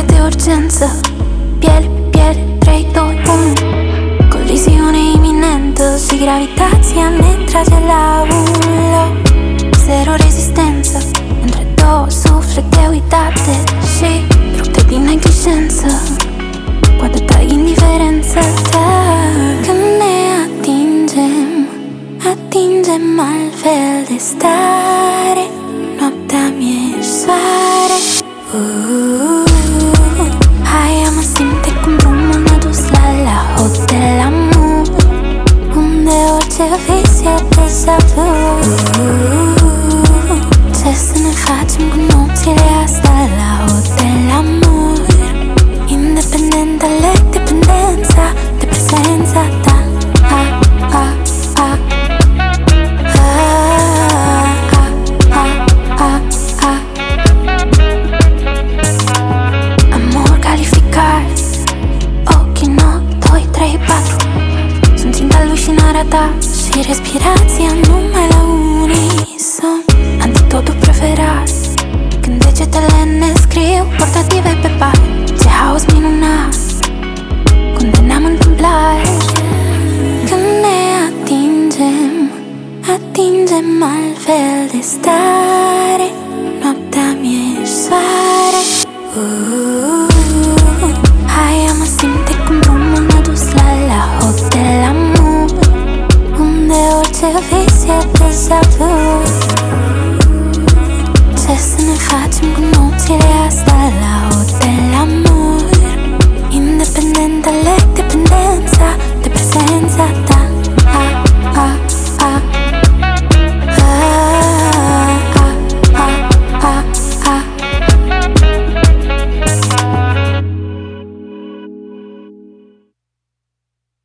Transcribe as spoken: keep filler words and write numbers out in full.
Stare de urgență, piele pe piele, trei, doi, unu. Coliziune iminentă și gravitația ne trage la un loc. Zero rezistență între două suflete uitate și rupte din neglijență cu atâta indiferență. Dar când ne atingem, atingem altfel de stare. Noaptea mi-e soare. uh, Hai, mă simte cum drumul m-a dus la la Hotel Amur, unde orice vis e deja vu. uh, Ce să ne facem cu nopțile astea la Hotel Amur, independent, aleg dependența de prezența ta. ah, ah, ah. Ta și respirația numai la unison. Antidotul preferat când degetele ne scriu portative pe pat. Ce haos minunat condenam întâmplare. Când ne atingem, atingem altfel de stare. Noaptea mi-e soare. uh, Hai, mă simte cum drumul m-a dus la la Hotel Amur, unde orice vis e deja